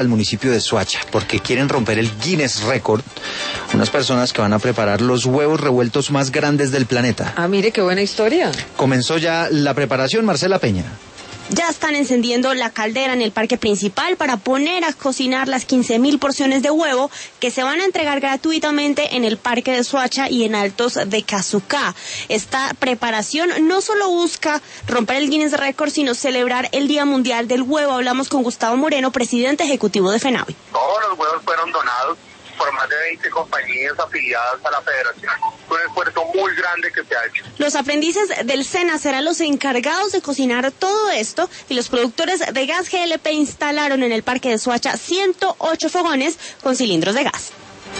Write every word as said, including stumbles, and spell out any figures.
al municipio de Soacha, porque quieren romper el Guinness Record, unas personas que van a preparar los huevos revueltos más grandes del planeta. Ah, mire, qué buena historia. Comenzó ya la preparación, Marcela Peña. Ya están encendiendo la caldera en el parque principal para poner a cocinar las quince mil porciones de huevo que se van a entregar gratuitamente en el parque de Soacha y en Altos de Cazucá. Esta preparación no solo busca romper el Guinness Record, sino celebrar el Día Mundial del Huevo. Hablamos con Gustavo Moreno, presidente ejecutivo de FENAVI. Todos los huevos fueron donados por más de veinte compañías afiliadas a la federación. Fue un esfuerzo muy grande que se ha hecho. Los aprendices del SENA serán los encargados de cocinar todo esto y los productores de gas G L P instalaron en el parque de Soacha ciento ocho fogones con cilindros de gas.